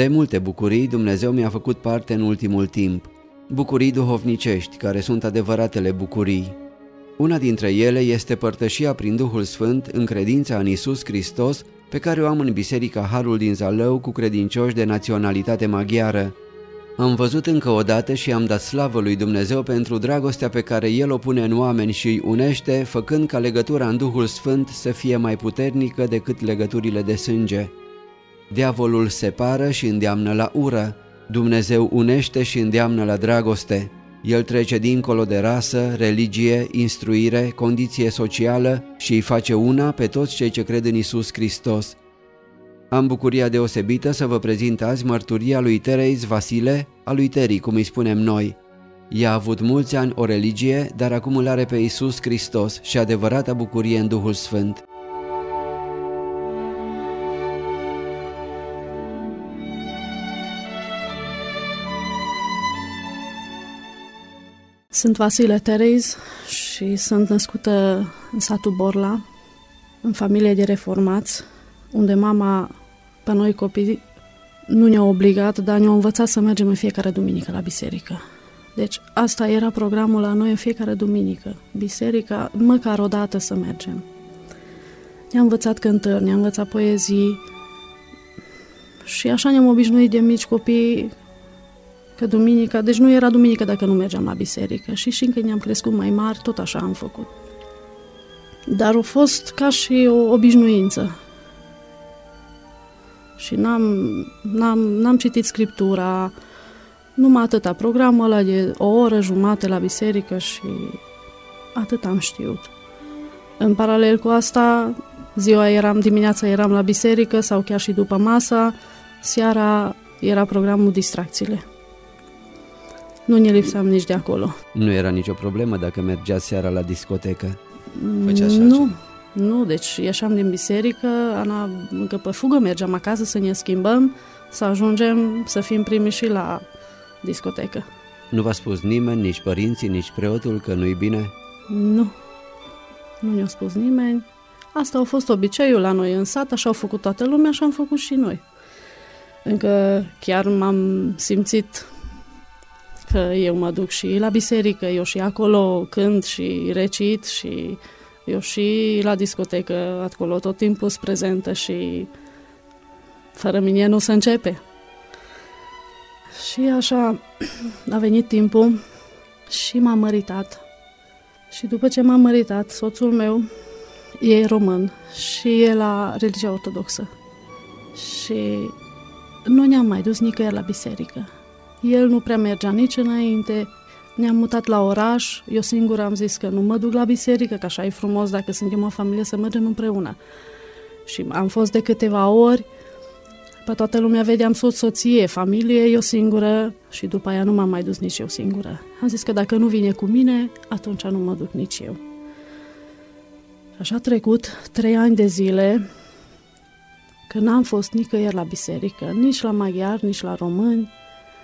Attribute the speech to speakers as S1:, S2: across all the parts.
S1: De multe bucurii Dumnezeu mi-a făcut parte în ultimul timp. Bucurii duhovnicești, care sunt adevăratele bucurii. Una dintre ele este părtășia prin Duhul Sfânt în credința în Iisus Hristos, pe care o am în Biserica Harul din Zalău cu credincioși de naționalitate maghiară. Am văzut încă o dată și am dat slavă lui Dumnezeu pentru dragostea pe care El o pune în oameni și îi unește, făcând ca legătura în Duhul Sfânt să fie mai puternică decât legăturile de sânge. Diavolul separă și îndeamnă la ură, Dumnezeu unește și îndeamnă la dragoste. El trece dincolo de rasă, religie, instruire, condiție socială și îi face una pe toți cei ce cred în Iisus Hristos. Am bucuria deosebită să vă prezint azi mărturia lui Tereis Vasile, a lui Teri, cum îi spunem noi. Ea a avut mulți ani o religie, dar acum îl are pe Iisus Hristos și adevărata bucurie în Duhul Sfânt.
S2: Sunt Vasile Tereis și sunt născută în satul Borla, în familie de reformați, unde mama, pe noi copii, nu ne-a obligat, dar ne-a învățat să mergem în fiecare duminică la biserică. Deci asta era programul la noi în fiecare duminică, biserica, măcar o dată să mergem. Ne-a învățat cântări, ne-a învățat poezii și așa ne-am obișnuit de mici copii că duminica, deci nu era duminică dacă nu mergeam la biserică și încă ne-am crescut mai mari, tot așa am făcut. Dar a fost ca și o obișnuință. Și n-am citit Scriptura, numai atâta, programul ăla de o oră jumate la biserică și atât am știut. În paralel cu asta, dimineața eram la biserică sau chiar și după masa, seara era programul Distracțiile. Nu ne lipseam nici de acolo.
S1: Nu era nicio problemă dacă mergea seara la discotecă?
S2: Nu, deci ieșeam din biserică, Ana încă pe fugă, mergeam acasă să ne schimbăm, să ajungem să fim primii și la discotecă.
S1: Nu v-a spus nimeni, nici părinții, nici preotul, că nu-i bine?
S2: Nu ne-a spus nimeni. Asta a fost obiceiul la noi în sat, așa au făcut toată lumea, așa am făcut și noi. Încă chiar m-am simțit că eu mă duc și la biserică, eu și acolo cânt și recit și eu și la discotecă, acolo tot timpul sunt prezentă și fără mine nu se începe. Și așa a venit timpul și m-am măritat. Și după ce m-am măritat, soțul meu e român și e la religia ortodoxă. Și nu ne-am mai dus nicăieri la biserică. El nu prea mergea nici înainte, ne-am mutat la oraș, eu singură am zis că nu mă duc la biserică, că așa e frumos dacă suntem o familie să mergem împreună. Și am fost de câteva ori, pe toată lumea vedeam soție, familie, eu singură și după aia nu m-am mai dus nici eu singură. Am zis că dacă nu vine cu mine, atunci nu mă duc nici eu. Și așa a trecut 3 ani de zile, că n-am fost nicăieri la biserică, nici la maghiari, nici la români.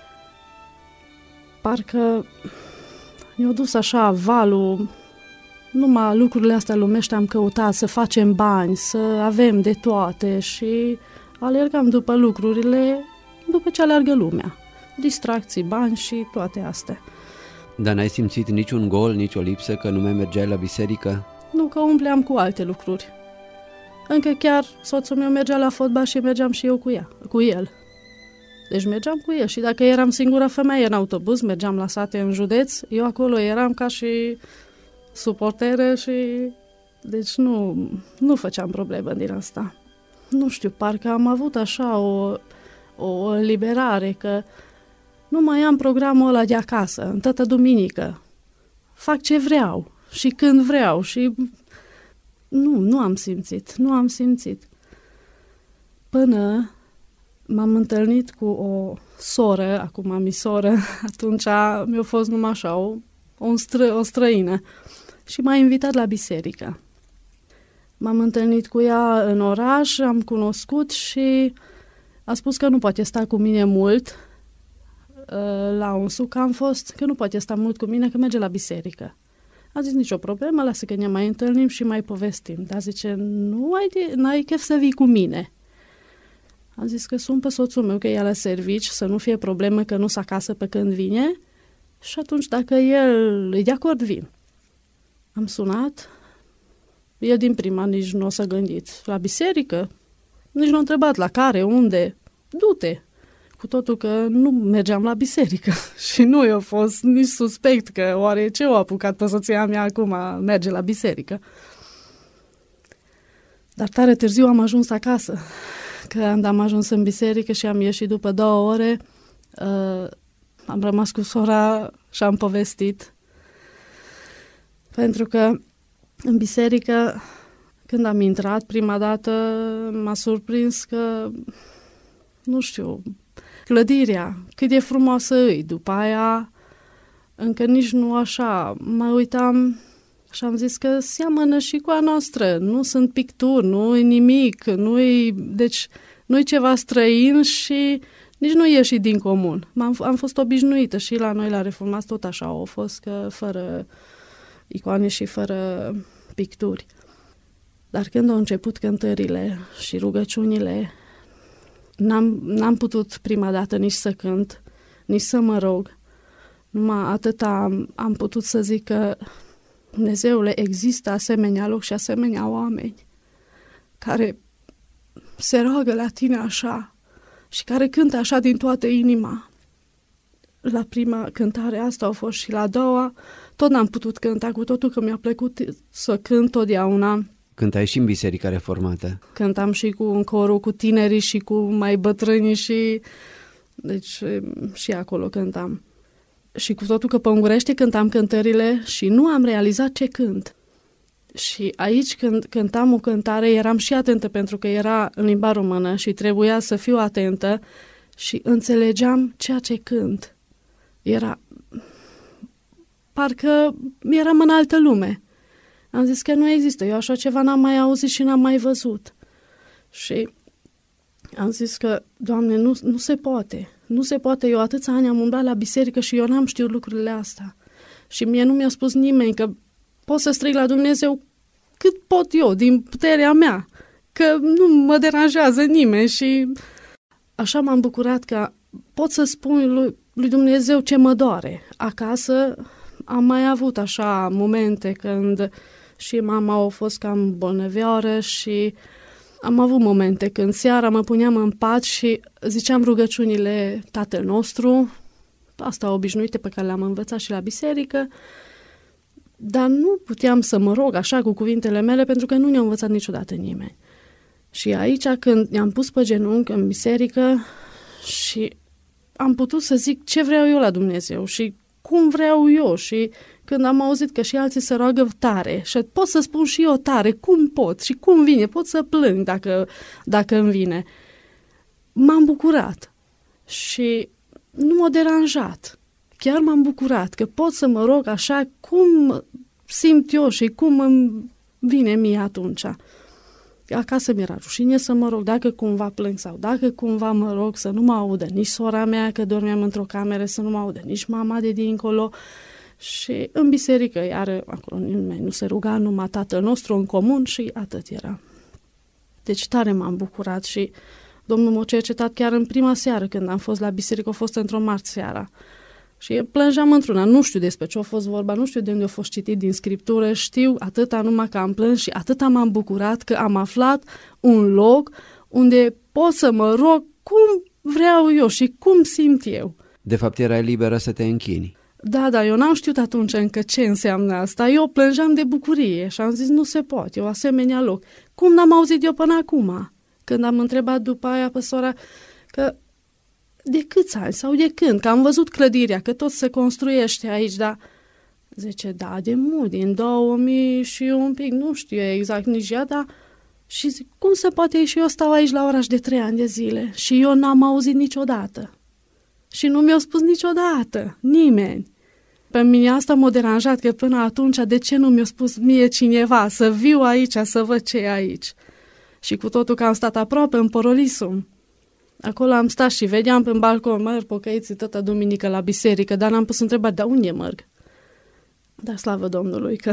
S2: Parcă ne-a dus așa valul, numai lucrurile astea lumești am căutat, să facem bani, să avem de toate și alergam după lucrurile, după ce alergă lumea. Distracții, bani și toate astea.
S1: Dar n-ai simțit niciun gol, nicio lipsă că nu mai mergeai la biserică?
S2: Nu, că umpleam cu alte lucruri. Încă chiar soțul meu mergea la fotbal și mergeam și eu cu el. Deci mergeam cu el și dacă eram singura femeie în autobuz, mergeam la sate în județ, eu acolo eram ca și suportere și... Deci nu făceam problemă din asta. Nu știu, parcă am avut așa o eliberare, că nu mai am programul ăla de acasă, în toată duminică. Fac ce vreau și când vreau și... Nu am simțit. Până m-am întâlnit cu o soră, acum am soră, atunci mi-a fost numai așa, o străină și m-a invitat la biserică. M-am întâlnit cu ea în oraș, am cunoscut și a spus că nu poate sta cu mine mult, la un suc am fost, că nu poate sta mult cu mine, că merge la biserică. A zis, nicio problemă, lasă că ne mai întâlnim și mai povestim. Dar zice, n-ai chef să vii cu mine. Am zis că sun pe soțul meu că e la servici, să nu fie probleme, că nu s acasă pe când vine și atunci dacă el e de acord, vin. Am sunat, el din prima nici nu o să gândiți. La biserică? Nici nu a întrebat la care, unde, du-te. Cu totul că nu mergeam la biserică și nu i-a fost nici suspect că oare ce o apucat pe soția mea acum merge la biserică. Dar tare târziu am ajuns acasă. Când am ajuns în biserică și am ieșit după 2 ore, am rămas cu sora și am povestit. Pentru că în biserică, când am intrat prima dată, m-a surprins că, nu știu, clădirea, cât de frumoasă e. După aia, încă nici nu așa, mă uitam și am zis că seamănă și cu a noastră. Nu sunt picturi, nu e nimic, deci nu e ceva străin și nici nu ieși din comun. Am fost obișnuită și la noi la Reformați tot așa au fost, că fără icoane și fără picturi. Dar când au început cântările și rugăciunile, n-am putut prima dată nici să cânt, nici să mă rog. Numai atât am putut să zic că Dumnezeule, există asemenea loc și asemenea oameni care se roagă la tine așa și care cântă așa din toată inima. La prima cântare asta au fost și la a doua, tot n-am putut cânta, cu totul că mi-a plăcut să cânt totdeauna.
S1: Cântai și în Biserica Reformată?
S2: Cântam și în corul cu tinerii și cu mai bătrânii deci și acolo cântam. Și cu totul că pe ungurește cântam cântările și nu am realizat ce cânt. Și aici când cântam o cântare eram și atentă pentru că era în limba română și trebuia să fiu atentă și înțelegeam ceea ce cânt. Parcă eram în altă lume. Am zis că nu există, eu așa ceva n-am mai auzit și n-am mai văzut. Și am zis că, Doamne, nu se poate. Nu se poate, eu atâția ani am umblat la biserică și eu n-am știut lucrurile astea. Și mie nu mi-a spus nimeni că pot să strig la Dumnezeu cât pot eu, din puterea mea, că nu mă deranjează nimeni și așa m-am bucurat că pot să spun lui Dumnezeu ce mă doare. Acasă am mai avut așa momente când și mama a fost cam bolnăvioară și am avut momente când seara mă puneam în pat și ziceam rugăciunile Tatăl nostru, asta obișnuite pe care le-am învățat și la biserică, dar nu puteam să mă rog așa cu cuvintele mele pentru că nu ne-a învățat niciodată nimeni. Și aici când ne-am pus pe genunchi în biserică și am putut să zic ce vreau eu la Dumnezeu și cum vreau eu și când am auzit că și alții se roagă tare și pot să spun și eu tare, cum pot și cum vine, pot să plâng dacă îmi vine. M-am bucurat și nu m-a deranjat. Chiar m-am bucurat că pot să mă rog așa cum simt eu și cum îmi vine mie atunci. Acasă mi-era rușine să mă rog, dacă cumva plâng sau dacă cumva mă rog să nu mă audă nici sora mea, că dormeam într-o cameră, să nu mă audă nici mama de dincolo. Și în biserică, iar acolo nimeni nu se ruga, numai Tatăl nostru în comun și atât era. Deci tare m-am bucurat și Domnul m-a cercetat chiar în prima seară când am fost la biserică, a fost într-o marți seara. Și plângeam într-una, nu știu despre ce a fost vorba, nu știu de unde a fost citit din Scriptură, știu atâta numai că am plâns și atâta m-am bucurat că am aflat un loc unde pot să mă rog cum vreau eu și cum simt eu.
S1: De fapt, erai liberă să te închini.
S2: Da, eu n-am știut atunci încă ce înseamnă asta. Eu plângeam de bucurie și am zis nu se poate, eu asemenea loc. Cum n-am auzit eu până acum? Când am întrebat după aia pe sora că de câți ani sau de când? Că am văzut clădirea, că tot se construiește aici, dar zice, da, de mult, din 2000 și un pic, nu știu exact nici ea, dar și zic, cum se poate și eu stau aici la oraș de 3 ani de zile și eu n-am auzit niciodată. Și nu mi-au spus niciodată, nimeni. Pe mine asta m-a deranjat, că până atunci de ce nu mi-a spus mie cineva să viu aici, să văd ce e aici. Și cu totul că am stat aproape în Porolisum. Acolo am stat și vedeam pe balcon, merg pocăiții tătă duminică la biserică, dar n-am pus întrebat, de unde merg? Dar slavă Domnului că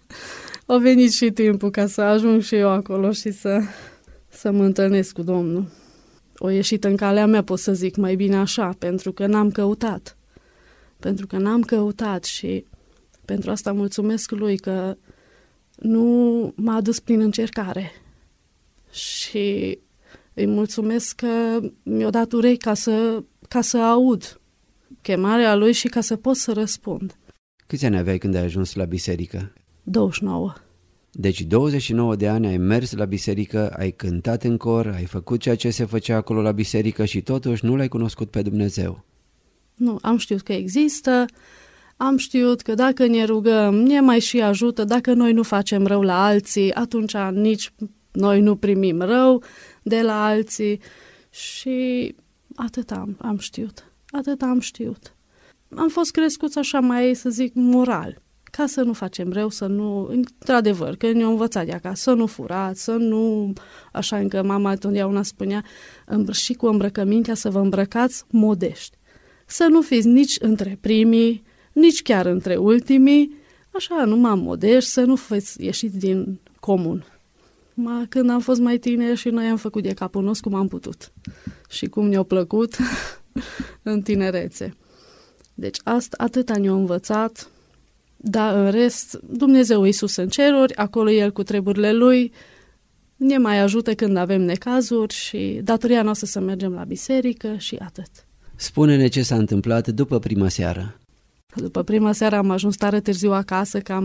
S2: a venit și timpul ca să ajung și eu acolo și să mă întâlnesc cu Domnul. o ieșit în calea mea, pot să zic mai bine așa, pentru că n-am căutat. Pentru că n-am căutat și pentru asta mulțumesc lui că nu m-a adus prin încercare. Și îi mulțumesc că mi-a dat urechi ca să aud chemarea lui și ca să pot să răspund.
S1: Câți ani aveai când ai ajuns la biserică?
S2: 29.
S1: Deci 29 de ani ai mers la biserică, ai cântat în cor, ai făcut ceea ce se făcea acolo la biserică și totuși nu l-ai cunoscut pe Dumnezeu.
S2: Nu, am știut că există, am știut că dacă ne rugăm, ne mai și ajută, dacă noi nu facem rău la alții, atunci nici noi nu primim rău de la alții și atât am știut, atât am știut. Am fost crescuți așa mai, să zic, moral, ca să nu facem rău, să nu, într-adevăr, că ne-au învățat de acasă, să nu furați, să nu, așa încă mama întotdeauna spunea, și cu îmbrăcămintea să vă îmbrăcați modești. Să nu fiți nici între primii, nici chiar între ultimii, așa, numai modești, să nu fiți ieșiți din comun. Când am fost mai tineri și noi am făcut de capul nostru cum am putut și cum ne-a plăcut în tinerețe. Deci atâta ne-a învățat, dar în rest, Dumnezeu Iisus în ceruri, acolo El cu treburile Lui, ne mai ajută când avem necazuri și datoria noastră să mergem la biserică și atât.
S1: Spune-ne ce s-a întâmplat după prima seară.
S2: După prima seară am ajuns tare târziu acasă, că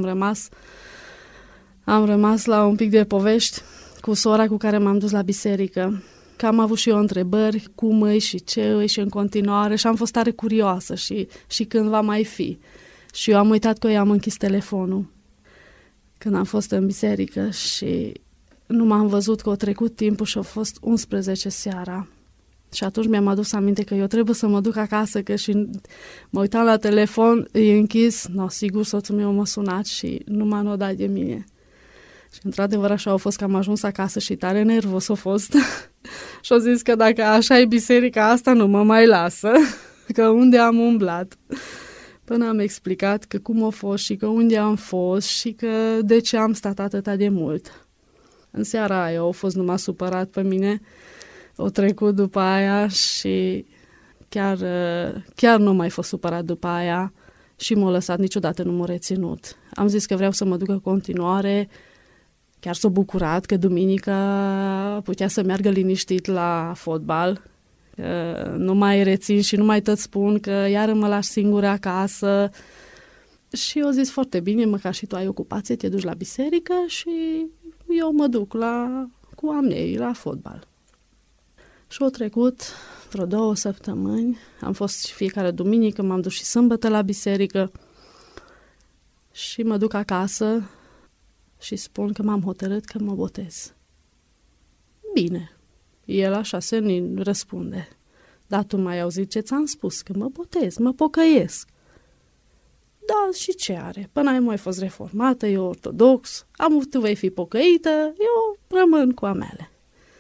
S2: am rămas la un pic de povești cu sora cu care m-am dus la biserică. Că am avut și eu întrebări, cum îi și ce îi și în continuare și am fost tare curioasă și când va mai fi. Și eu am uitat că eu am închis telefonul când am fost în biserică și nu m-am văzut că a trecut timpul și a fost 11 seara. Și atunci mi-am adus aminte că eu trebuie să mă duc acasă, că și mă uitam la telefon, e închis, sigur soțul meu m-a sunat și nu m-a dat de mine. Și într-adevăr așa a fost că am ajuns acasă și tare nervos a fost. Și au zis că dacă așa e biserica asta nu mă mai lasă, că unde am umblat. Până am explicat că cum a fost și că unde am fost și că de ce am stat atâta de mult. În seara aia au fost numai supărat pe mine, o trecut după aia și chiar nu mai fost supărat după aia și m-a lăsat, niciodată nu m-a reținut. Am zis că vreau să mă duc în continuare, chiar s-a bucurat că duminica putea să meargă liniștit la fotbal, nu mai rețin și nu mai tot spun că iară mă lași singură acasă. Și eu zis foarte bine, măcar și tu ai ocupație, te duci la biserică și eu mă duc cu amnei la fotbal. Și au trecut vreo 2 săptămâni, am fost fiecare duminică, m-am dus și sâmbătă la biserică și mă duc acasă și spun că m-am hotărât că mă botez. Bine, el așa se răspunde. Dar tu mai auzit ce ți-am spus, că mă botez, mă pocăiesc. Da, și ce are? Până ai mai fost reformată, eu ortodox, tu vei fi pocăită, eu rămân cu a mele.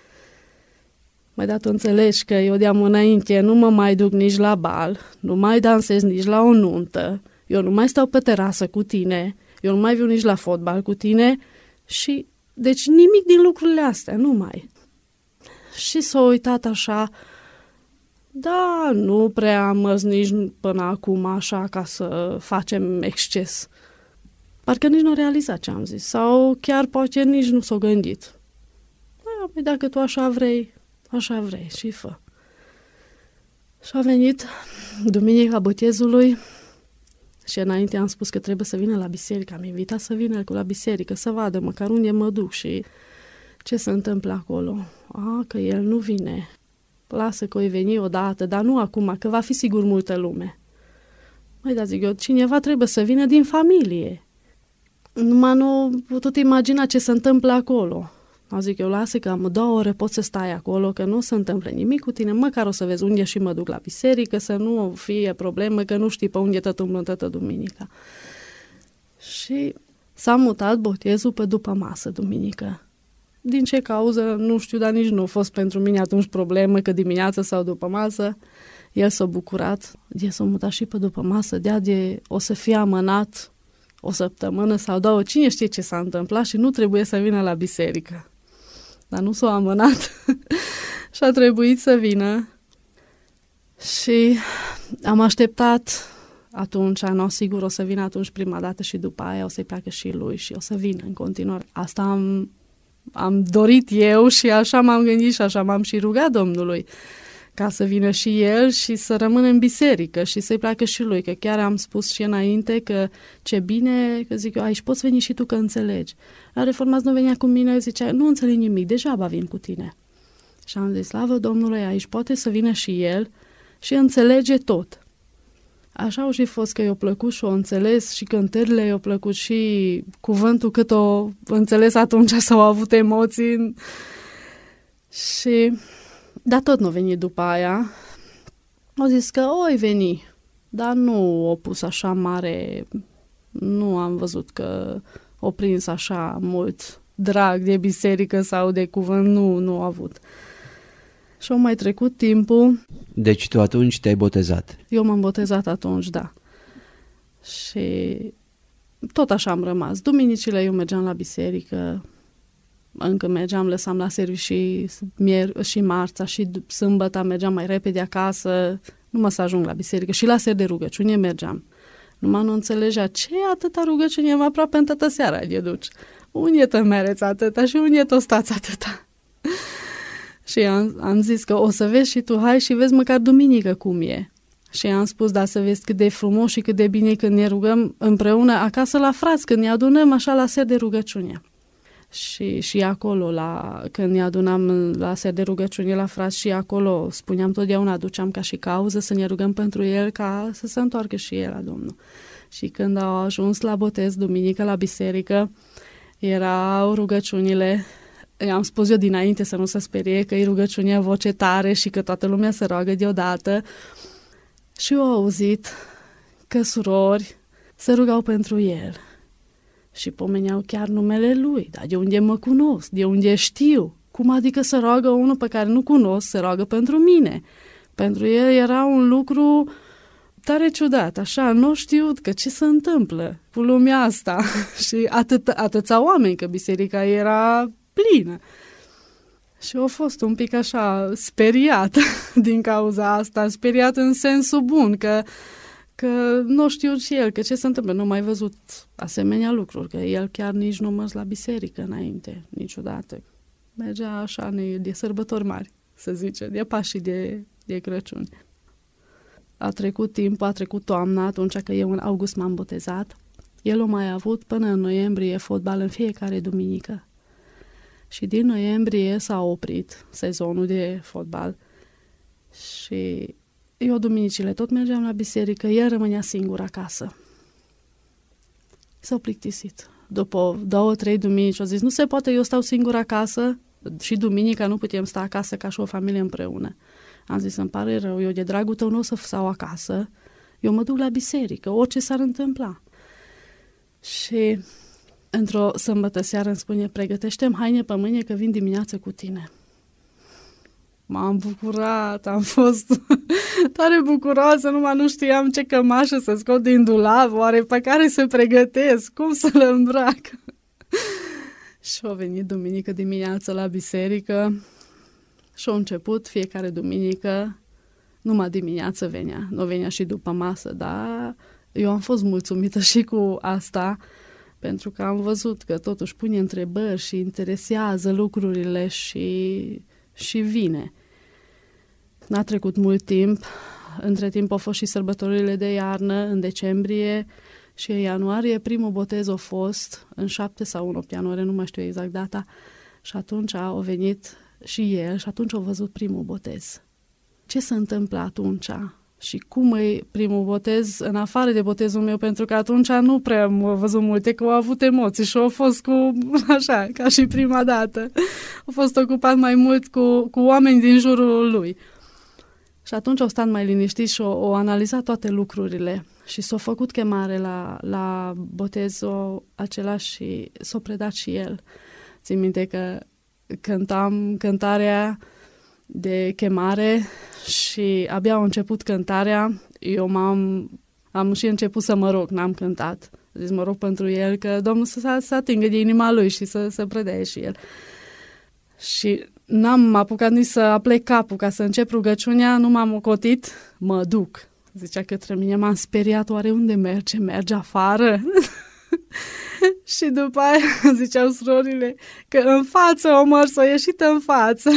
S2: Mai dat tu înțelegi că eu de-am înainte nu mă mai duc nici la bal, nu mai dansez nici la o nuntă, eu nu mai stau pe terasă cu tine, eu nu mai viu nici la fotbal cu tine și, deci nimic din lucrurile astea, nu mai. Și s-a uitat așa, da, nu prea am mers nici până acum așa ca să facem exces. Parcă nici nu a realizat ce am zis sau chiar poate nici nu s-a gândit. Da, dacă tu așa vrei și fă. Și a venit duminica botezului și înainte am spus că trebuie să vină la biserică. Am invitat să vină la biserică, să vadă măcar unde mă duc și ce se întâmplă acolo. Că el nu vine. Lasă că o veni odată, dar nu acum, că va fi sigur multă lume. Zic eu, cineva trebuie să vină din familie. Numai nu putut imagina ce se întâmplă acolo. Zic eu, lasă că am 2 ore, pot să stai acolo, că nu se întâmplă nimic cu tine, măcar o să vezi unde și mă duc la biserică, să nu fie problemă, că nu știi pe unde tot umblă toată duminica. Și s-a mutat botezul pe după masă duminică. Din ce cauză, nu știu, dar nici nu a fost pentru mine atunci problemă, că dimineața sau după masă, el s-a bucurat, s-a mutat și pe după masă, o să fie amânat 1 săptămână sau 2, cine știe ce s-a întâmplat și nu trebuie să vină la biserică. Dar nu s-a amânat și a trebuit să vină. Și am așteptat atunci, sigur o să vină atunci prima dată și după aia o să-i placă și lui și o să vină în continuare. Asta am dorit eu și așa m-am gândit și așa m-am și rugat Domnului ca să vină și el și să rămână în biserică și să-i placă și lui, că chiar am spus și înainte că ce bine, că zic eu, aici poți veni și tu că înțelegi. La Reformați nu venea cu mine, zicea, nu înțeleg nimic, degeaba vin cu tine. Și am zis, slavă Domnului, aici poate să vină și el și înțelege tot. Așa au și fost că i-a plăcut și o înțeles și cântările i-a plăcut și cuvântul cât o înțeles atunci s-au avut emoții. Și dar tot nu veni după aia. Au zis că oi veni, dar nu o pus așa mare, nu am văzut că o prins așa mult drag de biserică sau de cuvânt, nu a avut. Și au mai trecut timpul.
S1: Deci tu atunci te-ai botezat?
S2: Eu m-am botezat atunci, da. Și tot așa am rămas. Duminicile eu mergeam la biserică, încă mergeam, lăsam la serviciu și marța și sâmbătă mergeam mai repede acasă, numai să ajung la biserică. Și la ser de rugăciune mergeam. Numai nu înțelegea ce atâta rugăciune, mai aproape în toată seara de duci. Unde te mereți atâta și unde te stați atâta? Și am zis că o să vezi și tu, hai și vezi măcar duminică cum e. Și am spus, da, să vezi cât de frumos și cât de bine când ne rugăm împreună acasă la frați, când ne adunăm așa la ser de rugăciune. Și acolo, când ne adunam la ser de rugăciune la frați, și acolo spuneam totdeauna, aduceam ca și cauză să ne rugăm pentru el ca să se întoarcă și el la Domnul. Și când au ajuns la botez duminică la biserică, erau rugăciunile. I-am spus eu dinainte să nu se sperie că e rugăciunea voce tare și că toată lumea se roagă deodată. Și eu au auzit că surori se rugau pentru el. Și pomeneau chiar numele lui. Dar de unde mă cunosc? De unde știu? Cum adică să roagă unul pe care nu cunosc, se roagă pentru mine? Pentru el era un lucru tare ciudat, așa, nu știu că ce se întâmplă cu lumea asta. Și atâția oameni, că biserica era plină. Și a fost un pic așa speriat din cauza asta, speriat în sensul bun, că nu știu și el, că ce se întâmplă, nu mai văzut asemenea lucruri, că el chiar nici nu mers la biserică înainte, niciodată. Mergea așa de sărbători mari, să zice, de Paști de Crăciun. A trecut timpul, a trecut toamna, atunci că eu în august m-am botezat. El a mai avut până în noiembrie fotbal în fiecare duminică. Și din noiembrie s-a oprit sezonul de fotbal și eu duminicile tot mergeam la biserică, el rămânea singur acasă. S-a plictisit. După 2-3 duminici a zis, nu se poate, eu stau singur acasă și duminica nu putem sta acasă ca și o familie împreună. Am zis, îmi pare rău, eu de dragul tău nu o să stau acasă, eu mă duc la biserică, orice s-ar întâmpla. Și într-o sâmbătă seară îmi spune, pregătește-mi haine pe mâine că vin dimineață cu tine. M-am bucurat, am fost tare bucuroasă, numai nu știam ce cămașă să scot din dulap, oare pe care să pregătesc, cum să-l îmbrac. Și a venit duminică dimineață la biserică și a început fiecare duminică, numai dimineață venea, nu venea și după masă, dar eu am fost mulțumită și cu asta, pentru că am văzut că totuși pune întrebări și interesează lucrurile și vine. N-a trecut mult timp, între timp au fost și sărbătorile de iarnă, în decembrie și în ianuarie. Primul botez a fost în 7 sau în 8 ianuarie, nu mai știu exact data, și atunci a venit și el și atunci a văzut primul botez. Ce se întâmplă atunci? Și cum e primul botez, în afară de botezul meu, pentru că atunci nu prea am văzut multe, că au avut emoții și au fost așa, ca și prima dată. Au fost ocupat mai mult cu oameni din jurul lui. Și atunci au stat mai liniștiți și au analizat toate lucrurile și s-a făcut chemare la botezul acela și s-a predat și el. Țin minte că cântam cântarea de chemare și abia au început cântarea, eu am și început să mă rog, n-am cântat. Zis, mă rog pentru el că Domnul să atingă de inima lui și să predea și el. Și n-am apucat nici să aplec capul ca să încep rugăciunea, nu m-am ocotit, mă duc. Zicea către mine, m-am speriat, oare unde merge? Merge afară? Și după aia ziceau surorile că în față o măr s-a ieșit în față.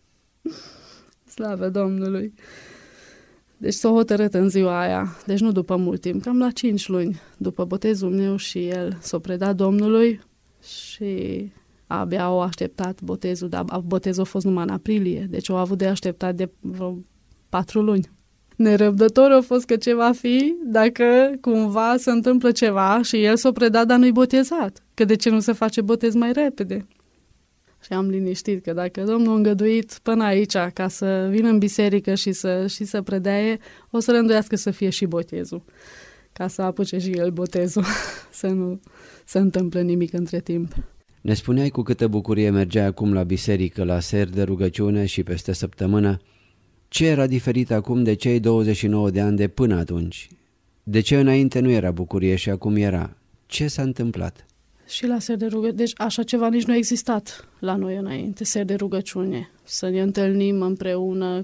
S2: Slavă Domnului! Deci s-a hotărât în ziua aia, deci nu după mult timp, cam la 5 luni după botezul meu și el s-a predat Domnului și abia au așteptat botezul, dar botezul a fost numai în aprilie, deci au avut de așteptat de vreo 4 luni. Nerăbdător a fost că ce va fi dacă cumva se întâmplă ceva și el s-a predat, dar nu-i botezat, că de ce nu se face botez mai repede? Și am liniștit că dacă Domnul a îngăduit până aici ca să vină în biserică și să predeie, o să rânduiască să fie și botezul, ca să apuce și el botezul, să nu se întâmple nimic între timp.
S1: Ne spuneai cu câtă bucurie mergeai acum la biserică, la seri de rugăciune și peste săptămână. Ce era diferit acum de cei 29 de ani de până atunci? De ce înainte nu era bucurie și acum era? Ce s-a întâmplat?
S2: Și la ser de rugăciune, deci așa ceva nici nu a existat la noi înainte, ser de rugăciune. Să ne întâlnim împreună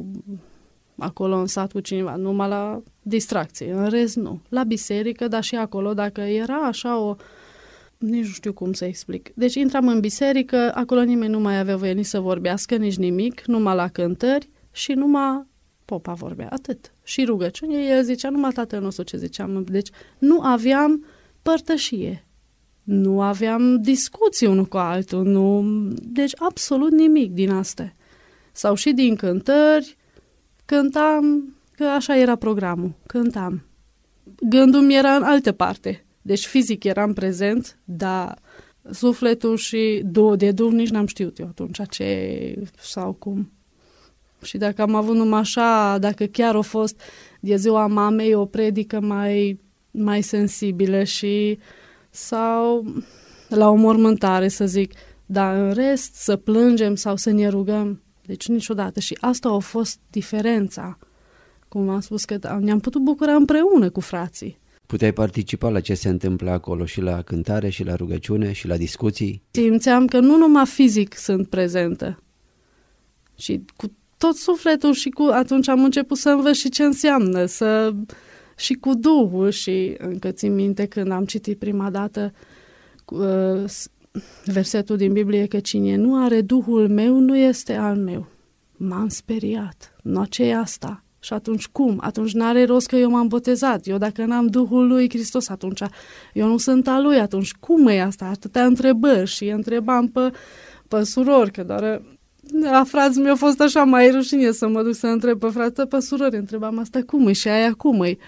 S2: acolo în sat cu cineva, numai la distracție, în rest nu. La biserică, dar și acolo, dacă era așa nici nu știu cum să explic. Deci intram în biserică, acolo nimeni nu mai avea voie nici să vorbească, nici nimic, numai la cântări și numai popa vorbea, atât. Și rugăciune, el zicea numai Tatăl nostru ce ziceam. Deci nu aveam părtășie. Nu aveam discuții unul cu altul, deci absolut nimic din astea. Sau și din cântări, cântam, că așa era programul, cântam. Gândul mi era în altă parte, deci fizic eram prezent, dar sufletul și de Duh nici n-am știut eu atunci ce sau cum. Și dacă am avut numai așa, dacă chiar a fost de ziua mamei o predică mai sensibilă și sau la o mormântare, să zic, dar în rest să plângem sau să ne rugăm, deci niciodată. Și asta a fost diferența. Cum am spus, că ne-am putut bucura împreună cu frații.
S1: Puteai participa la ce se întâmplă acolo, și la cântare, și la rugăciune, și la discuții?
S2: Simțeam că nu numai fizic sunt prezentă, și cu tot sufletul și atunci am început să învăț și ce înseamnă, și cu Duhul. Și încă țin minte când am citit prima dată versetul din Biblie că cine nu are Duhul meu nu este al meu. M-am speriat. Nu, ce e asta? Și atunci cum? Atunci n-are rost că eu m-am botezat. Eu dacă n-am Duhul lui Hristos, atunci eu nu sunt al lui. Atunci cum e asta? Atâtea întrebări. Și întrebam pe surori, că doar la frați mi-a fost așa mai rușine să mă duc să întreb pe frate, pe surori. Întrebam asta cum e și aia cum e.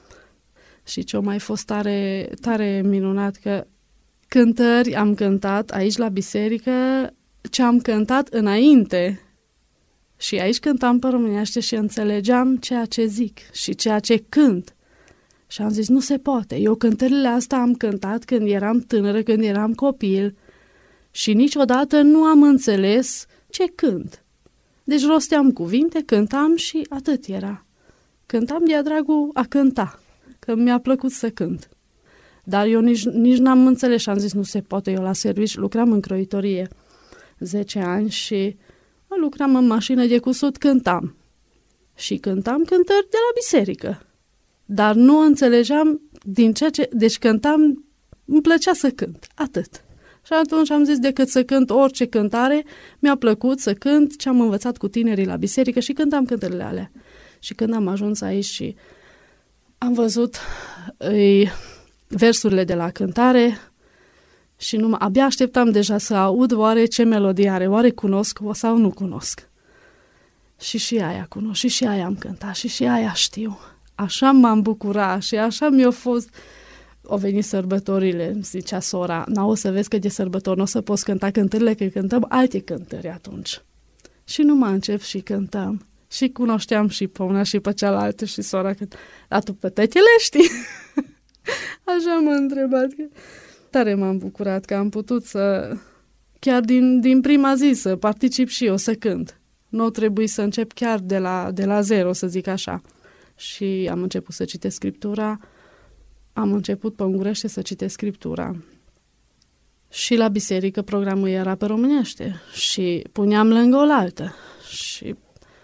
S2: Și ce-a mai fost tare, tare minunat, că cântări am cântat aici la biserică, ce am cântat înainte. Și aici cântam pe românește și înțelegeam ceea ce zic și ceea ce cânt. Și am zis, nu se poate. Eu cântările astea am cântat când eram tânără, când eram copil și niciodată nu am înțeles ce cânt. Deci rosteam cuvinte, cântam și atât era. Cântam de-a dragul a cânta, că mi-a plăcut să cânt. Dar eu nici n-am înțeles și am zis, nu se poate. Eu la serviciu lucram în croitorie 10 ani și lucram în mașină de cusut, cântam. Și cântam cântări de la biserică. Dar nu înțelegeam din ceea ce... Deci cântam, îmi plăcea să cânt, atât. Și atunci am zis, decât să cânt orice cântare, mi-a plăcut să cânt ce am învățat cu tinerii la biserică și cântam cântările alea. Și când am ajuns aici și am văzut versurile de la cântare și abia așteptam deja să aud oare ce melodie are, oare cunosc sau nu cunosc. Și aia cunosc, și aia am cântat, și aia știu. Așa m-am bucurat și așa mi-a fost. Au venit sărbătorile, zicea sora, o să vezi că de sărbători nu o să poți cânta cântările, că cântăm alte cântări atunci. Și nu mă încep și cântam. Și cunoșteam și pe una și pe cealaltă și sora cânt. Dar tu pe tătele știi? Așa m-a întrebat. Tare m-am bucurat că am putut să, chiar din prima zi, să particip și eu, să cânt. Nu trebuie să încep chiar de la zero, să zic așa. Și am început să citesc Scriptura, am început pe ungurește să citesc Scriptura. Și la biserică programul era pe românește și puneam lângă oaltă și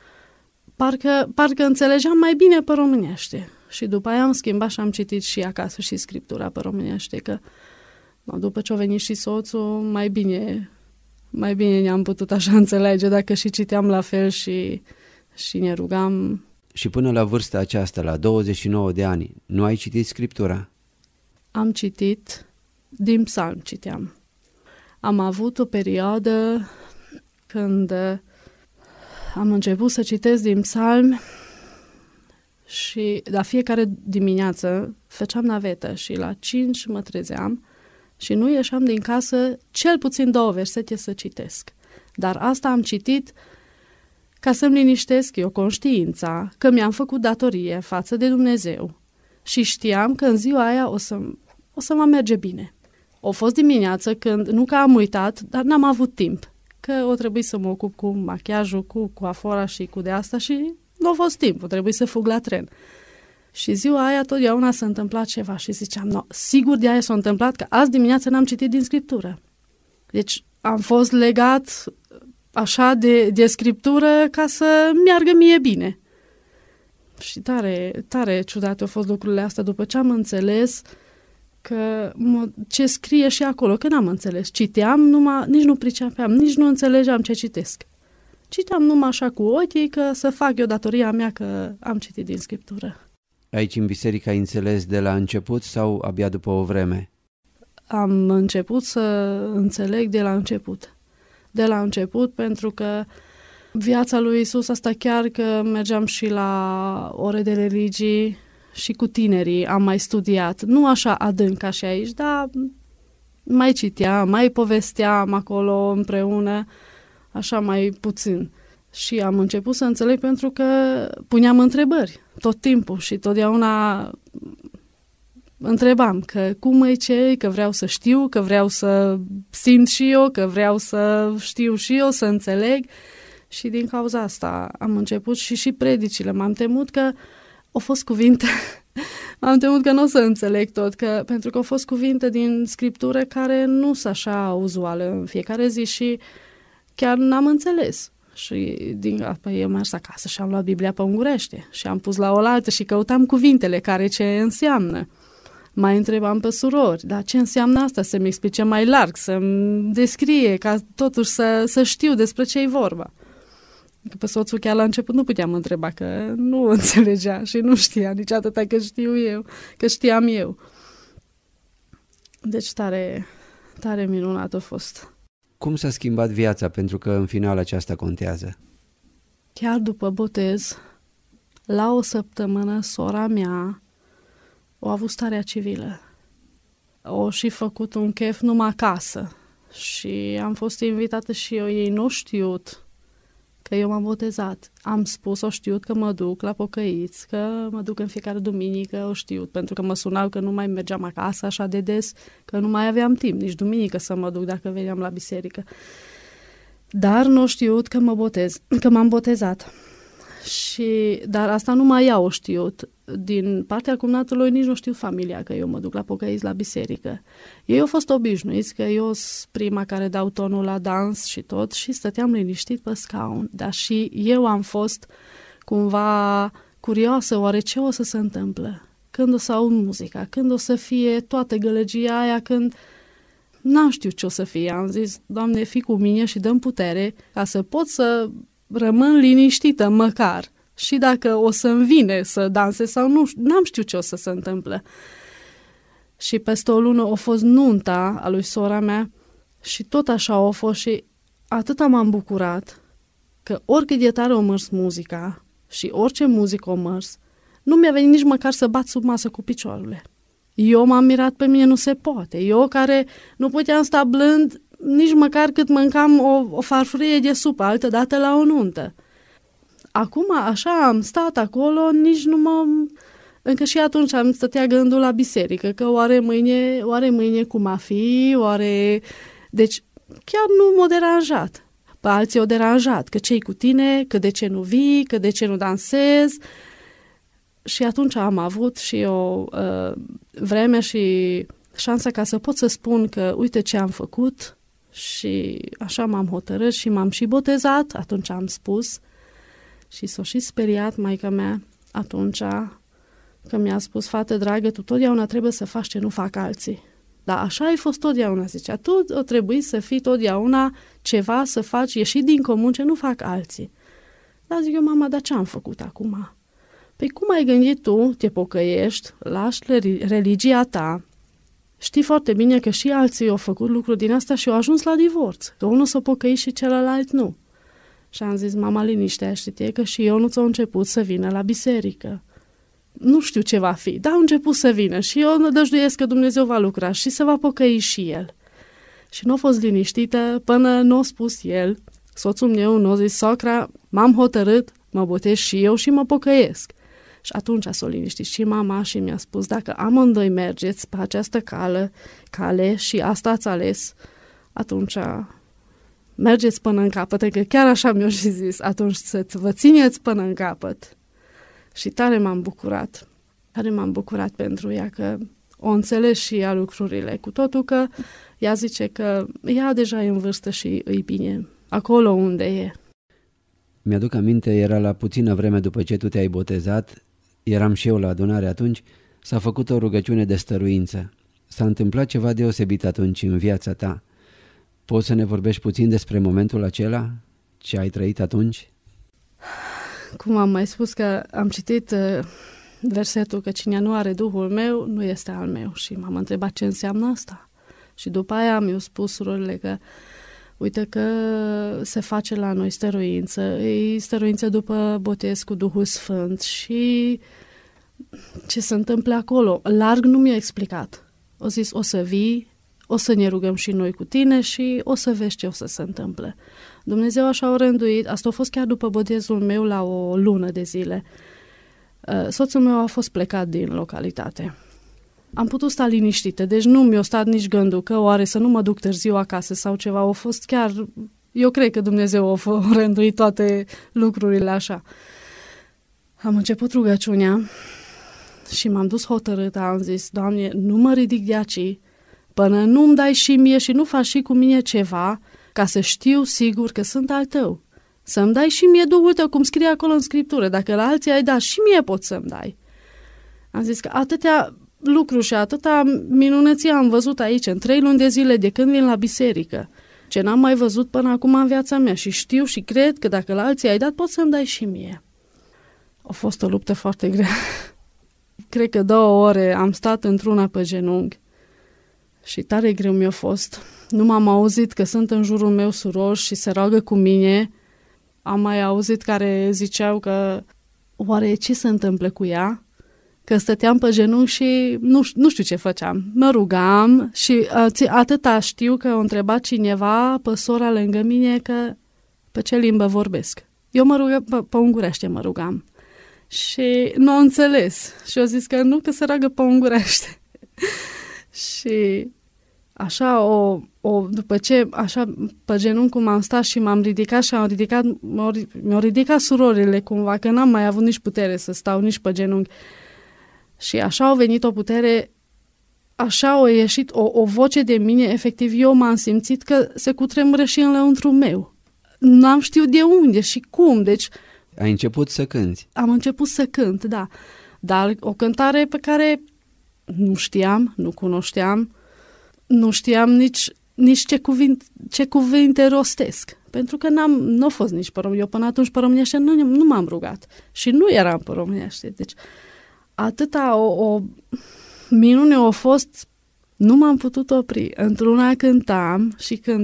S2: parcă înțelegeam mai bine pe românește. Și după aia am schimbat și am citit și acasă și scriptura pe românește, că după ce a venit și soțul, mai bine ne-am putut așa înțelege, dacă și citeam la fel și ne rugam.
S1: Și până la vârsta aceasta, la 29 de ani, nu ai citit scriptura?
S2: Am citit, din psalm citeam. Am avut o perioadă când am început să citesc din psalmi și la fiecare dimineață făceam navetă și la 5 mă trezeam și nu ieșeam din casă cel puțin 2 versete să citesc. Dar asta am citit ca să-mi liniștesc eu conștiința că mi-am făcut datorie față de Dumnezeu și știam că în ziua aia o să mă merge bine. A fost dimineață când, nu că am uitat, dar n-am avut timp, că o trebuie să mă ocup cu machiajul, cu coafora și cu de asta și nu a fost timp, o trebuie să fug la tren. Și ziua aia totdeauna s-a întâmplat ceva și ziceam, no, sigur de aia s-a întâmplat că azi dimineață n-am citit din scriptură. Deci am fost legat așa de scriptură ca să meargă mie bine. Și tare, tare ciudate au fost lucrurile astea după ce am înțeles că ce scrie și acolo, că n-am înțeles. Citeam, nici nu pricepeam, nici nu înțelegeam ce citesc. Citeam numai așa cu ochii că să fac eu datoria mea că am citit din scriptură.
S1: Aici în biserică ai înțeles de la început sau abia după o vreme?
S2: Am început să înțeleg de la început. De la început, pentru că viața lui Iisus asta chiar că mergeam și la ore de religii și cu tinerii am mai studiat. Nu așa adânc ca și aici, dar mai citeam, mai povesteam acolo împreună, așa mai puțin. Și am început să înțeleg pentru că puneam întrebări tot timpul și totdeauna întrebam că cum e ce, că vreau să știu, că vreau să simt și eu, că vreau să știu și eu, să înțeleg. Și din cauza asta am început și predicile. M-am temut că au fost cuvinte, m-am temut că nu o să înțeleg tot, pentru că au fost cuvinte din scriptură care nu sunt așa uzuale în fiecare zi și chiar n-am înțeles. Și apoi eu am mers acasă și am luat Biblia pe ungurește și am pus la oaltă și căutam cuvintele care ce înseamnă. Mai întrebam pe surori, dar ce înseamnă asta? Să-mi explice mai larg, să-mi descrie, ca totuși să știu despre ce e vorba. Că pe soțul chiar la început nu puteam întreba, că nu înțelegea și nu știa nici atâta că știu eu, că știam eu. Deci tare, tare minunat a fost.
S1: Cum s-a schimbat viața, pentru că în final aceasta contează?
S2: Chiar după botez, la o săptămână, sora mea a avut starea civilă. O și făcut un chef numai acasă și am fost invitată și eu, ei nu știut că eu m-am botezat. Am spus, o știut că mă duc la pocăiți, că mă duc în fiecare duminică, o știut, pentru că mă sunau că nu mai mergeam acasă așa de des, că nu mai aveam timp, nici duminică să mă duc dacă veneam la biserică. Dar nu știut că că m-am botezat. Dar asta numai ea o știut. Din partea cumnatului nici nu știu familia că eu mă duc la pocăiți la biserică. Ei au fost obișnuiți că eu sunt prima care dau tonul la dans și tot și stăteam liniștit pe scaun. Dar și eu am fost cumva curioasă, oare ce o să se întâmplă? Când o să aud muzica? Când o să fie toată gălăgia aia? Când... N-am știut ce o să fie. Am zis, Doamne, fii cu mine și dă-mi putere ca să pot să rămân liniștită măcar. Și dacă o să-mi vine să dansez sau nu, n-am știut ce o să se întâmple. Și peste o lună a fost nunta a lui sora mea și tot așa a fost și atât m-am bucurat că oricât de tare o mers muzica și orice muzică o mers, nu mi-a venit nici măcar să bat sub masă cu picioarele. Eu m-am mirat, pe mine nu se poate. Eu care nu puteam sta blând nici măcar cât mâncam o farfurie de supă, altădată la o nuntă. Acum, așa am stat acolo, nici nu încă și atunci am stătea gândul la biserică, că oare mâine cum a fi, oare... Deci, chiar nu m-a deranjat. Pe alții au deranjat, că ce-i cu tine, că de ce nu vii, că de ce nu dansezi. Și atunci am avut și o vreme și șansa ca să pot să spun că uite ce am făcut și așa m-am hotărât și m-am și botezat, atunci am spus și s-a și speriat maica mea atunci că mi-a spus, fată dragă, tu totdeauna trebuie să faci ce nu fac alții. Dar așa ai fost totdeauna, zicea, tu o trebuie să fii totdeauna ceva, să faci, ieși din comun ce nu fac alții. Dar zic eu, mama, dar ce am făcut acum? Păi cum ai gândit tu, te pocăiești, lași religia ta, știi foarte bine că și alții au făcut lucruri din asta și au ajuns la divorț, că unul s-a pocăit și celălalt nu. Și am zis, mama, liniștește-te că și eu nu ți-au început să vină la biserică. Nu știu ce va fi, dar au început să vină și eu nădăjduiesc că Dumnezeu va lucra și se va pocăi și el. Și nu a fost liniștită până nu a spus el, soțul meu nu a zis, socra, m-am hotărât, mă botez și eu și mă pocăiesc. Și atunci s-a liniștit și mama și mi-a spus, dacă amândoi mergeți pe această cale și asta ați ales, atunci mergeți până în capăt, că chiar așa mi-a și zis, atunci să vă țineți până în capăt. Și tare m-am bucurat pentru ea că o înțeles și ea lucrurile, cu totul că ea zice că ea deja e în vârstă și îi bine acolo unde e.
S1: Mi-aduc aminte, era la puțină vreme după ce tu te-ai botezat, eram și eu la adunare atunci, s-a făcut o rugăciune de stăruință. S-a întâmplat ceva deosebit atunci în viața ta. Poți să ne vorbești puțin despre momentul acela? Ce ai trăit atunci?
S2: Cum am mai spus că am citit versetul că cine nu are Duhul meu, nu este al meu și m-am întrebat ce înseamnă asta. Și după aia mi-au spus surorile că uite că se face la noi stăruință, e stăruință după botez cu Duhul Sfânt și ce se întâmplă acolo. Larg nu mi-a explicat. O zis, o să vii, o să ne rugăm și noi cu tine și o să vezi ce o să se întâmple. Dumnezeu așa a rânduit, asta a fost chiar după botezul meu la o lună de zile. Soțul meu a fost plecat din localitate. Am putut sta liniștită, deci nu mi-a stat nici gândul că oare să nu mă duc târziu acasă sau ceva. Au fost chiar, eu cred că Dumnezeu a rânduit toate lucrurile așa. Am început rugăciunea și m-am dus hotărâtă, am zis, Doamne, nu mă ridic de aici până nu-mi dai și mie și nu faci și cu mine ceva ca să știu sigur că sunt al tău. Să-mi dai și mie Duhul tău, cum scrie acolo în Scriptură. Dacă la alții ai dat, și mie poți să-mi dai. Am zis că atâtea lucruri și atâta minunăție am văzut aici în 3 luni de zile de când vin la biserică, ce n-am mai văzut până acum în viața mea și știu și cred că dacă la alții ai dat, poți să-mi dai și mie. A fost o luptă foarte grea. Cred că 2 ore am stat într-una pe genunchi și tare greu mi-a fost. Nu m-am auzit că sunt în jurul meu surori și se roagă cu mine. Am mai auzit care ziceau că oare ce se întâmplă cu ea? Că stăteam pe genunchi și nu știu ce făceam. Mă rugam și atâta știu că a întrebat cineva pe sora lângă mine că pe ce limbă vorbesc. Eu mă rugam, pe ungurește mă rugam. Și nu a înțeles. Și a zis că nu, că se roagă pe ungurește. Și așa, după ce așa pe genunchi cum am stat și m-am ridicat și mi-au ridicat surorile cumva, că n-am mai avut nici putere să stau nici pe genunchi. Și așa a venit o putere, așa a ieșit o voce de mine, efectiv eu m-am simțit că se cutremură și în lăuntru meu. N-am știut de unde și cum, deci...
S1: Ai început să cânti. Am
S2: început să cânt, da. Dar o cântare pe care nu știam, nu cunoșteam, nu știam nici ce cuvinte rostesc. Pentru că nu a fost nici pe românește. Eu până atunci pe românește nu m-am rugat. Și nu eram pe românește. Deci atâta o minune a fost, nu m-am putut opri. Într-una cântam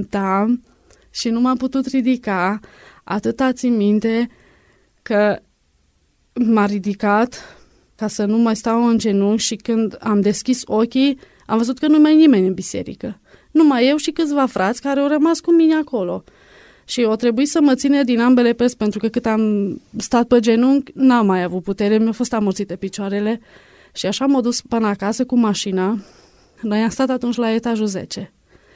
S2: și nu m-am putut ridica. Atâta țin minte că m-a ridicat ca să nu mai stau în genunchi și când am deschis ochii, am văzut că nu mai e nimeni în biserică. Numai eu și câțiva frați care au rămas cu mine acolo. Și o trebuit să mă ține din ambele părți, pentru că cât am stat pe genunchi, n-am mai avut putere, mi-au fost amorțite picioarele. Și așa m-am dus până acasă cu mașina. Noi am stat atunci la etajul 10.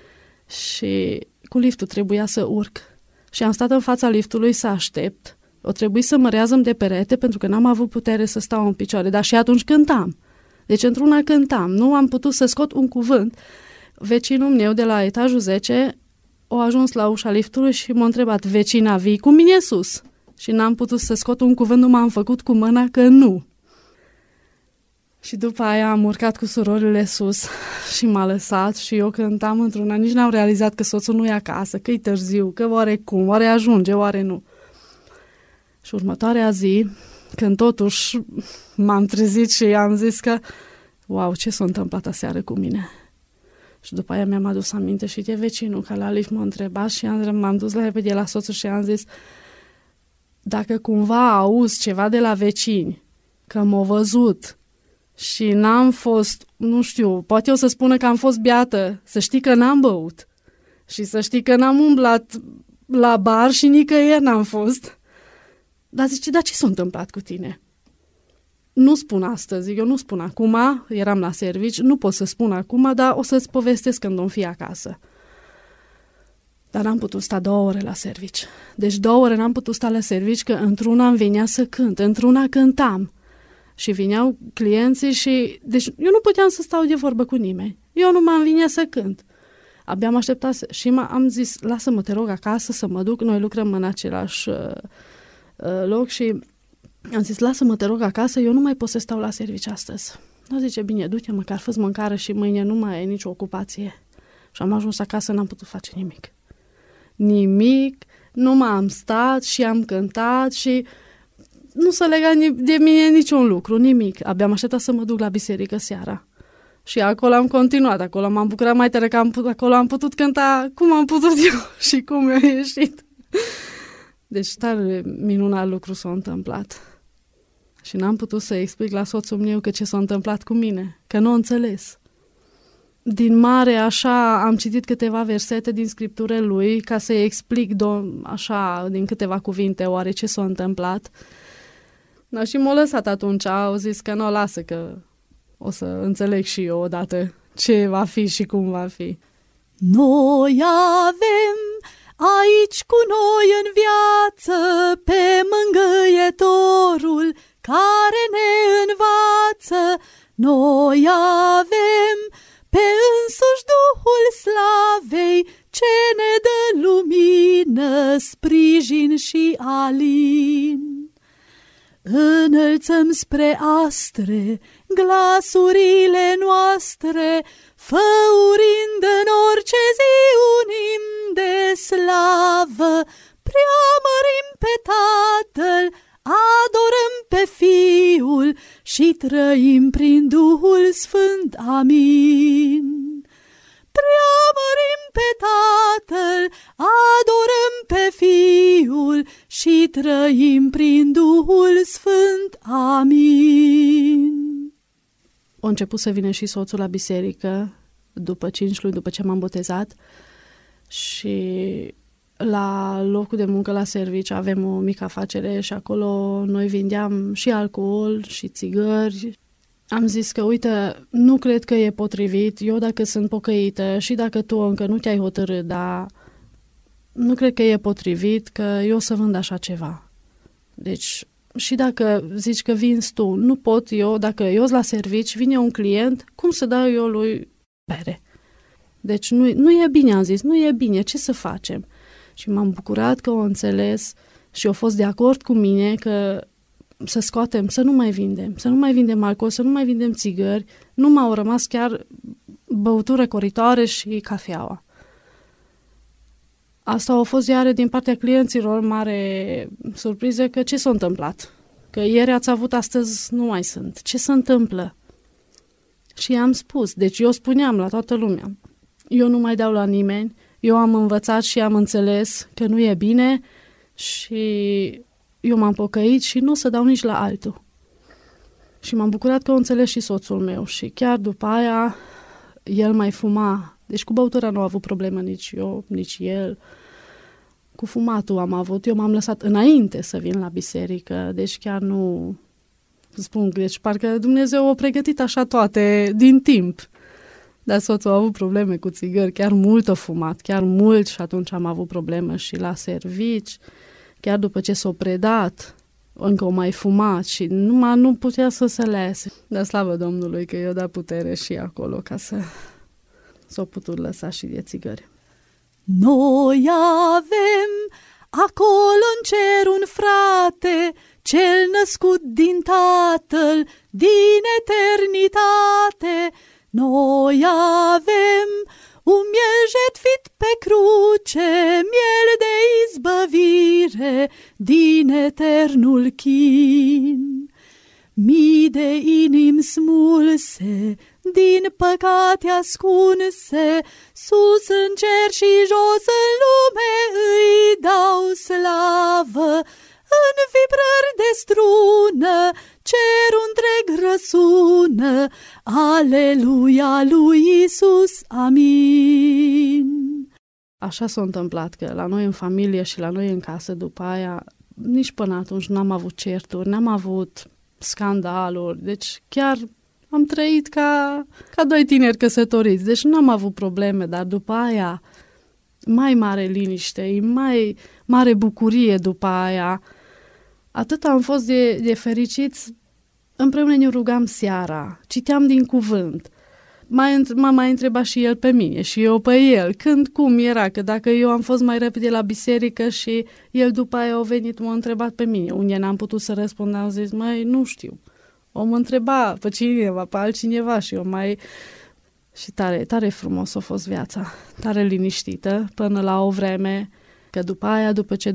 S2: Și cu liftul trebuia să urc. Și am stat în fața liftului să aștept. O trebuit să mă reazăm de perete, pentru că n-am avut putere să stau în picioare. Dar și atunci cântam. Deci într-una cântam, nu am putut să scot un cuvânt. Vecinul meu de la etajul 10 a ajuns la ușa liftului și m-a întrebat, vecina, vii cu mine sus? Și n-am putut să scot un cuvânt, nu m-am făcut cu mâna că nu. Și după aia am urcat cu surorile sus și m-a lăsat și eu cântam într-una. Nici n-am realizat că soțul nu e acasă, că e târziu, că oare cum, oare ajunge, oare nu. Și următoarea zi, când totuși m-am trezit și am zis că, wow, ce s-a întâmplat aseară cu mine? Și după aia mi-am adus aminte și de vecinul, că la lift m-a întrebat și m-am dus la repede la soțul și am zis, dacă cumva auzi ceva de la vecini, că m-au văzut și n-am fost, nu știu, poate eu să spună că am fost beată, să știi că n-am băut și să știi că n-am umblat la bar și nicăieri n-am fost. Dar zice, dar ce s-a întâmplat cu tine? Nu spun astăzi, eu nu spun acum, eram la servici, nu pot să spun acum, dar o să-ți povestesc când o fi acasă. Dar n-am putut sta 2 ore la servici. Deci 2 ore n-am putut sta la servici, că într-una îmi venea să cânt, într-una cântam. Și vineau clienții și... Deci eu nu puteam să stau de vorbă cu nimeni. Eu nu m-am venit să cânt. Abia am așteptat și am zis, lasă-mă, te rog, acasă să mă duc. Noi lucrăm în același loc și am zis, lasă-mă, te rog, acasă, eu nu mai pot să stau la servici astăzi. Nu zice, bine, du-te, măcar fă-ți mâncare și mâine nu mai ai nicio ocupație. Și am ajuns acasă, n-am putut face nimic. Nimic, nu m-am stat și am cântat și nu se lega de mine niciun lucru, nimic. Abia am așteptat să mă duc la biserică seara. Și acolo am continuat, acolo m-am bucurat mai tare că acolo am putut cânta cum am putut eu și cum mi-a ieșit. Deci tare minunat lucru s-a întâmplat. Și n-am putut să explic la soțul meu că ce s-a întâmplat cu mine, că nu o înțeles. Din mare, așa, am citit câteva versete din scriptură lui ca să-i explic așa, din câteva cuvinte, oare ce s-a întâmplat. Da, și m-a lăsat atunci, au zis că nu o lasă, că o să înțeleg și eu odată ce va fi și cum va fi.
S3: Noi avem aici cu noi în viață pe mângâietorul care ne învață. Noi avem pe însuși Duhul Slavei ce ne dă lumină, sprijin și alin. Înălțăm spre astre glasurile noastre, făurind în orice zi un imn de slavă. Preamărim pe Tatăl, adorăm pe Fiul și trăim prin Duhul Sfânt. Amin. Preamărim pe Tatăl, adorăm pe Fiul și trăim prin Duhul Sfânt. Amin.
S2: A început să vină și soțul la biserică după 5 luni, după ce m-am botezat, și la locul de muncă, la serviciu, avem o mică afacere și acolo noi vindeam și alcool și țigări. Am zis că, uite, nu cred că e potrivit, eu dacă sunt pocăită și dacă tu încă nu te-ai hotărât, dar nu cred că e potrivit că eu să vând așa ceva. Deci, și dacă zici că vinzi tu, nu pot eu, dacă eu sunt la servici, vine un client, cum să dau eu lui bere? Deci nu e bine, am zis, nu e bine, ce să facem? Și m-am bucurat că o înțeles și au fost de acord cu mine că să scoatem, să nu mai vindem alcool, să nu mai vindem țigări, nu m-au rămas chiar băuturi răcoritoare și cafeaua. Asta a fost iară din partea clienților mare surpriză, că ce s-a întâmplat? Că ieri ați avut, astăzi nu mai sunt. Ce se întâmplă? Și am spus, deci eu spuneam la toată lumea, eu nu mai dau la nimeni, eu am învățat și am înțeles că nu e bine și eu m-am pocăit și nu o să dau nici la altul. Și m-am bucurat că o înțeles și soțul meu și chiar după aia el mai fuma. Deci cu băutura nu a avut problemă nici eu, nici el. Cu fumatul am avut. Eu m-am lăsat înainte să vin la biserică, deci chiar nu spun, deci parcă Dumnezeu a pregătit așa toate din timp. Dar soțul a avut probleme cu țigări, chiar mult a fumat, chiar mult, și atunci am avut probleme și la servici. Chiar după ce s-a predat, încă o mai fumat și numai nu putea să se lese. Dar slavă Domnului că i-a dat putere și acolo ca să s-o putut lăsa și de țigări.
S3: Noi avem acolo în cer un frate, cel născut din Tatăl, din eternitate. Noi avem un miel jertfit pe cruce, miel de izbăvire din eternul chin. Mii de inimi smulse, din păcate ascunse, sus în cer și jos în lume îi dau slavă. În vibrări de strună, cerul întreg răsună, Aleluia lui Iisus, amin.
S2: Așa s-a întâmplat că la noi în familie și la noi în casă după aia, nici până atunci n-am avut certuri, n-am avut scandaluri, deci chiar am trăit ca doi tineri căsătoriți, deci n-am avut probleme, dar după aia mai mare liniște, mai mare bucurie după aia. Atât am fost de fericiți, împreună ne rugam seara, citeam din cuvânt. M-a mai întrebat și el pe mine și eu pe el, când, cum era, că dacă eu am fost mai repede la biserică și el după aia a venit, m-a întrebat pe mine. Unde n-am putut să răspund, am zis, nu știu. O mă întreba pe cineva, pe altcineva și eu mai... Și tare, tare frumos a fost viața, tare liniștită până la o vreme, că după aia, după ce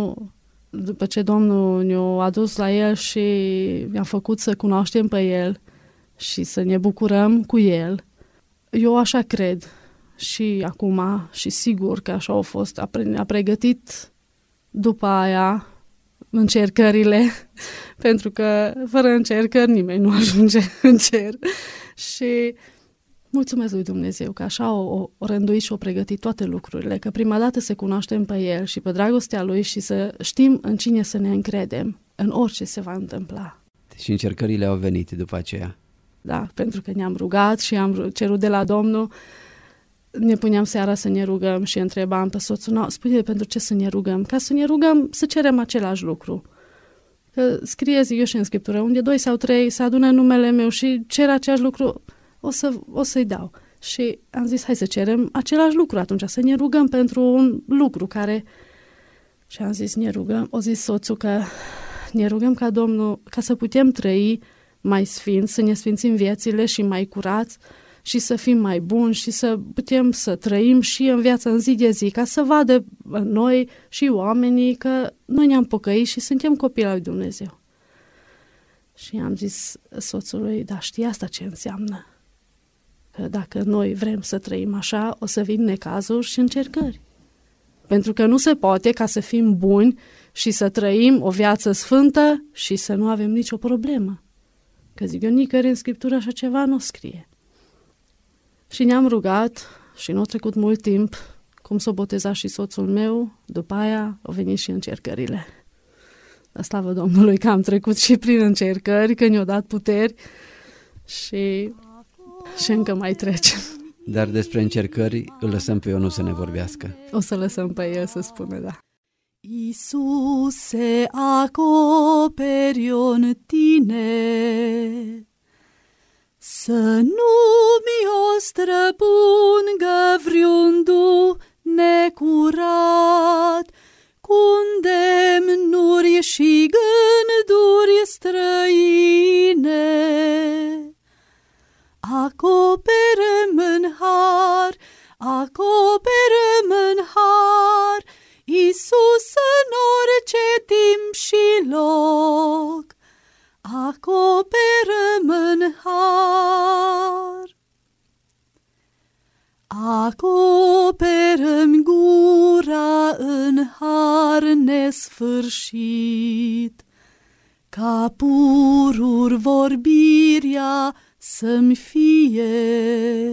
S2: Domnul ne-a adus la el și ne-a făcut să cunoaștem pe el și să ne bucurăm cu el, eu așa cred și acum și sigur că așa a fost, a pregătit după aia încercările, pentru că fără încercări nimeni nu ajunge în cer și mulțumesc lui Dumnezeu că așa o rânduit și o pregătit toate lucrurile, că prima dată să cunoaștem pe El și pe dragostea Lui și să știm în cine să ne încredem, în orice se va întâmpla.
S1: Și încercările au venit după aceea.
S2: Da, pentru că ne-am rugat și am cerut de la Domnul, ne puneam seara să ne rugăm și întrebam pe soțul, spune pentru ce să ne rugăm? Ca să ne rugăm să cerem același lucru. Că scrie, zic eu și în Scriptură, unde 2 sau 3 se adună numele meu și cer același lucru, o să-i dau. Și am zis, hai să cerem același lucru atunci, să ne rugăm pentru un lucru care... Și am zis, ne rugăm, o zis soțul că ne rugăm ca Domnul, ca să putem trăi mai sfinți, să ne sfințim viețile și mai curați și să fim mai buni și să putem să trăim și în viața în zi de zi, ca să vadă noi și oamenii că noi ne-am pocăit și suntem copii al lui Dumnezeu. Și am zis soțului, da, știi asta ce înseamnă? Că dacă noi vrem să trăim așa, o să vin necazuri și încercări. Pentru că nu se poate ca să fim buni și să trăim o viață sfântă și să nu avem nicio problemă. Că zic eu, nicăieri în Scriptură așa ceva nu scrie. Și ne-am rugat și nu a trecut mult timp, cum s-a botezat și soțul meu, după aia au venit și încercările. Dar slavă Domnului că am trecut și prin încercări, că ne-au dat puteri și încă mai trecem.
S1: Dar despre încercări îl lăsăm pe Ionu să ne vorbească.
S2: O să lăsăm pe el să spună, da.
S3: Iisuse, acoperi-o în tine, să nu-mi-o străpungă vreun duh necurat, cu îndemnuri și gânduri străine. Acoperă-mi în har, acoperă-mi în har, Iisus, în orice timp și loc, acoperă-mi în har. Acoperă-mi gura în har nesfârșit, ca pururi vorbirea să-mi fie.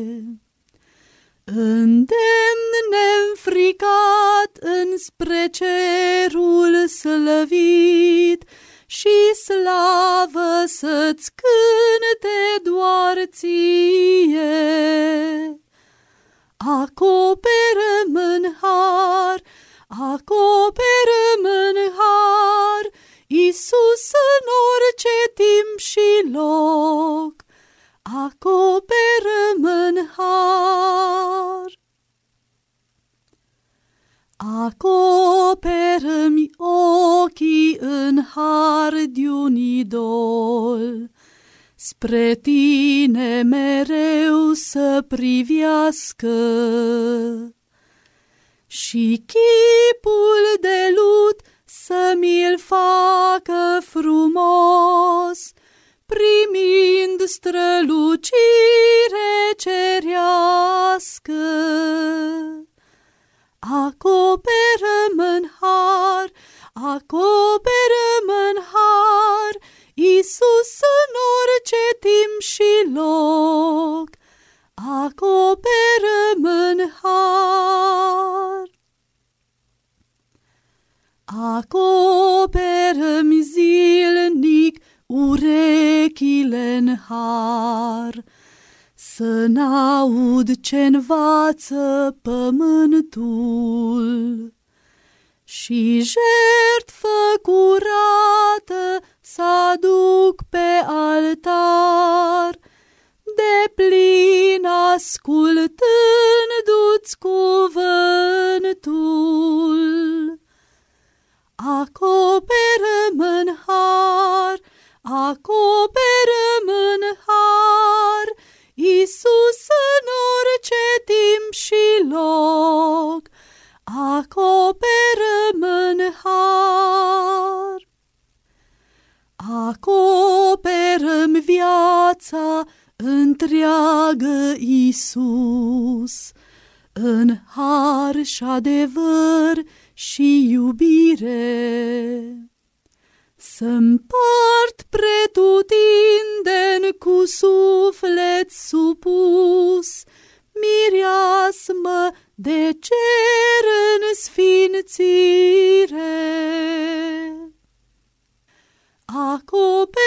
S3: Îndemn neînfricat înspre cerul slăvit și slavă să-ți cânte doar ție. Acoperă-mi în har, acoperă-mi în har, Iisus, Acoperă-mi ochii în har de-un idol, spre tine mereu să privească. Și chipul de lut să mi-l facă frumos, primind strălucire cerească. Acoperă-mă în har, acoperă-mă în har, Iisus, în orice timp și loc, acoperă-mă în har. Acoperă-mi zilnic urechile în har, să n-aud ce învață pământul, și jertfă curată să aduc pe altar, de plin ascultându-ți cuvântul. Acoperă-mă în har, acoperă-mă în har, Iisus, în orice timp și loc, acoperă-mă în har. Acoperă-mi viața întreagă, Iisus, în har și adevăr și iubire, să-mpart pretutindeni cu suflet supus, mireasmă de cer în sfințire. Acoperă